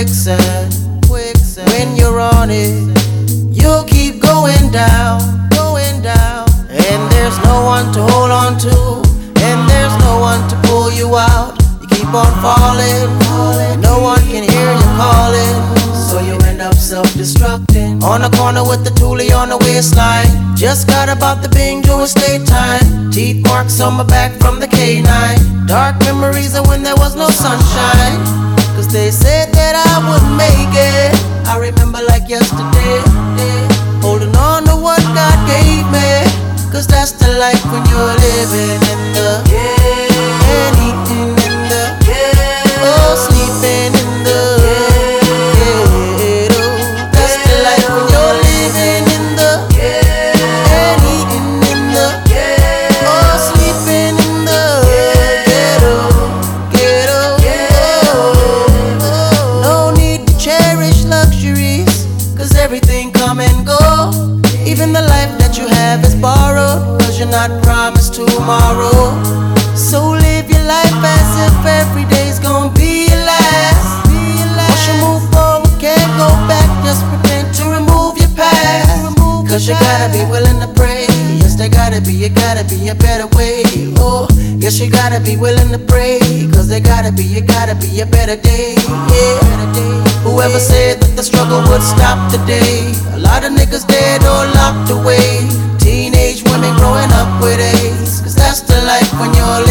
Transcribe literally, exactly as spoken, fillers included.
quicksand. quicksand. When you're on it, you'll keep going down, going down. And there's no one to hold on to, and there's no one to pull you out. You keep on falling, falling. No one can hear you calling, so you end up self-destructing. On the corner with the toolie on the waistline. Just got about the Bing doing state time. Teeth marks on my back from the K nine. Dark memories of when there was no sunshine, cause they said that I wouldn't make it. I remember like yesterday, holding on to what God gave me, cause that's the life when you're living in the yeah, and eating in the yeah, oh, sleeping in the yeah, oh, that's the life when you're living in the yeah, and eating in the yeah, oh, sleeping in the ghetto, ghetto, oh, oh. No need to cherish luxuries, cause everything come and go. Even the life that you have is borrowed, cause you're not promised tomorrow. So live your life as if every day's gonna be your last. Once you move forward, can't go back. Just pretend to remove your past, cause you gotta be willing to pray. Yes, there gotta be, you gotta be a better way. Oh, yes, you gotta be willing to pray, cause there gotta be, you gotta be a better day. Yeah, whoever said that the struggle would stop today, a lot of niggas dead or locked away. Teenage women growing up with AIDS, cause that's the life when you're living.